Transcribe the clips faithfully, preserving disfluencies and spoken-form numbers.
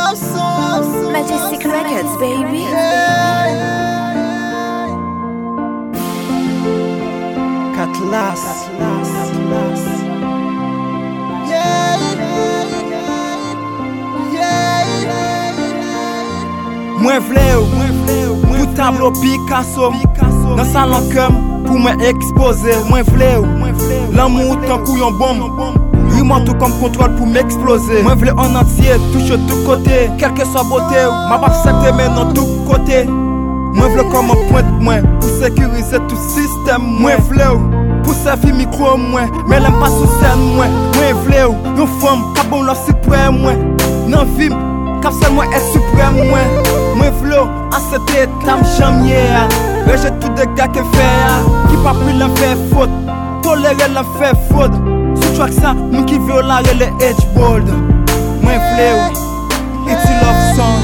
Majestic Records, baby. Catlas. Mwen vle ou, pou tablo Picasso Nan salon kem, pou mwen expose Mwen vle ou, l'amour tan kou yon bombe Rimon tout comme contrôle pour m'exploser Mwen vle en entier, touche tout côté Quel que soit beauté ou, ma bap secte men nan tout côté Mwen vle comme un pointe mwen, pour sécuriser tout système Mwen vle ou, pour servir micro mwen Mais l'aime pas sous scène mwen Mwen vle ou, yon femme, kabon lò suprême mwen Nan vim, kap sel mwen est suprême mwen Mwen vle ou, an sete etam jamye Rejet tout de gars qui fait Qui pas pris l'en fait faute Toléré l'en fait faute Sous track ça, moun qui violare le edgeboard Mwen vle ou, it's a love song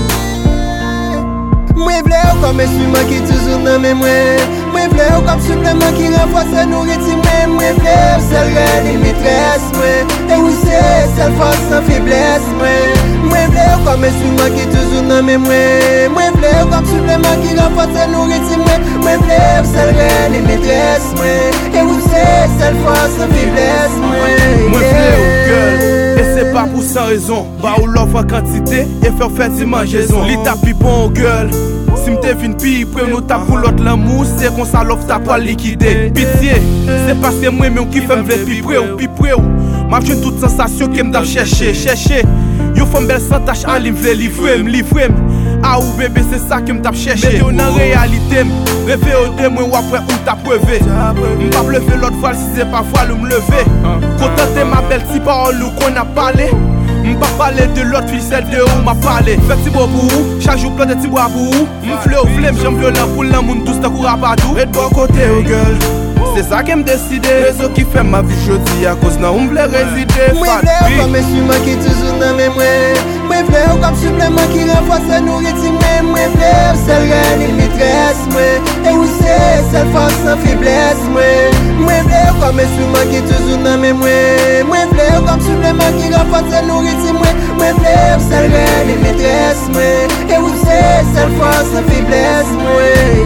Mwen vle ou comme instrument qui toujours nan men mwen Mwen vle ou comme supplément qui renforce nous rythme mwen Mwen vle ou seul reine maîtresse mwen Et oui c'est seule force sans faiblesse mwen Mwen vle ou comme instrument qui toujours nan men mwen Mwen vle ou comme supplément qui renforce nous rythme mwen Mwen vle ou seul reine maîtresse mwen Et oui c'est seule force sans faiblesse mwen Mwen vle ou girl Et c'est pas pour sans raison Ba ou l'offre en quantité Et faire faire di mangeaison Li tapi bon girl Si m'te vin pi, pre nou ta pou l'autre l'amour C'est kon sa l'offre ta pa liquider Pitié, c'est parce que moi men qui fait m'vle pi pre ou, pi pre ou M'a jwen toute sensation que m'dam chercher, chercher Yo femme belle sans tache en li m'vle livrer, m'livrer Ah ou bébé c'est ça que m'tap chercher Mais yo nan réalité Rêve au de moi ou après ou t'a preuvé M'pap lever l'autre voile si c'est pas voile ou m'lever Contenter ma belle si parole ou qu'on a parlé M'pa parler de l'autre fille, celle de où m'a parlé Fait ti bo pour ou, chaque jour plein de ti bois pour ou M'fle ou flemme, j'aime violent pour l'amour Tous ta cour à badou Et de bon côté ou girl C'est ça qui me décide Réseau qui fait ma vie jodi à cause nan ou m'vle résider Mwen vle ou comme instrument qui toujours nan men mwen Mwen vle ou comme supplément qui renforce nous rythme mwen Mwen vle ou seul reine maîtresse mwen Et oui c'est seule force sans faiblesse mwen Mwen vle ou comme instrument qui toujours nan men mwen Mwen vle ou comme supplément qui renforce nous rythme mwen Mwen vle ou seul reine maîtresse mwen Et oui c'est seule force sans faiblesse mwen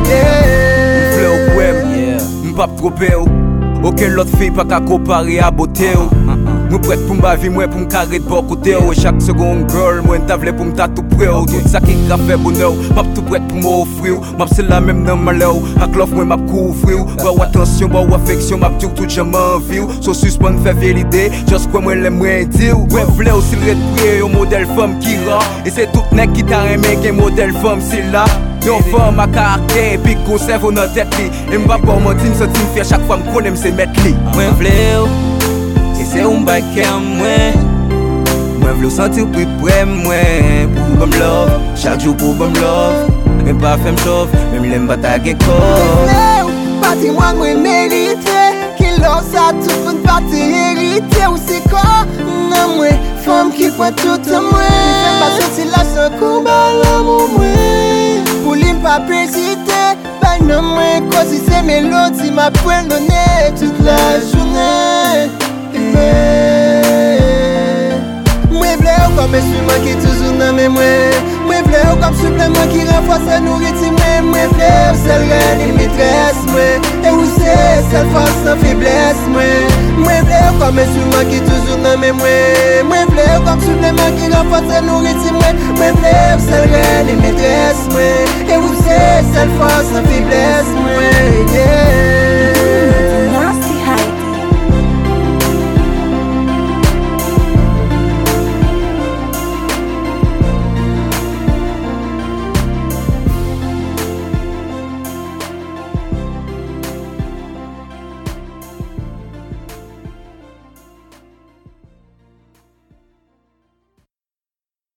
Mwen vle ou web, m'pap trope ou Aucun l'autre fille pas qu'à comparer à beauté ou Nous prêtes pour m'bavi moi pour m'carrer de bon côté ou Chaque seconde girl moi t'avle pour m'ta tout près ou Tout ça qui a fait bonheur M'ap tout prête pour m'offrir M'ap c'est la même nan malheur Ak l'offre moi m'ap couvrir Ou attention ou affection m'ap tout tout jamais envie So suspend fait vérité Just quoi moi l'aimerais dire Moi vle aussi le retrouver un modèle femme qui rare Et c'est tout nèg qui t'a aimé qu'un modèle femme c'est là Yon femme à caractère et puis conserve dans tête li Et m'pa pas mentir m'senti m'fier chaque fois m'konne m'se mettre li Mwen vle ou Et c'est un bail qu'aime mwen Mwen vle ou sentir plus près mwen Pour bon love Chaque jour pour bon love Mais pas fait m'chauve Même l'aime pas ta gen Mwen vle ou Patrimoine mwen mérité Qui love ça tout pour parti hérité Ou c'est quoi Non mwen Femme qui prend tout à moi M'fait pas sortir la sans combat l'amour mwen Pour lui m'pas hésiter Bah non moi cause c'est mélodie m'a poil donné toute la journée Mwen vle ou comme instrument qui toujours nan men mwen Mwen vle ou comme supplément qui renforce nous rythme mwen Mwen vle ou seul reine maîtresse mwen Et oui c'est seule force sans faiblesse mwen Mwen vle ou comme instrument qui toujours nan men mwen Mwen vle ou comme supplément qui renforce nous rythme mwen Mwen vle ou seul reine maîtresse mwen Et oui c'est seule force sans faiblesse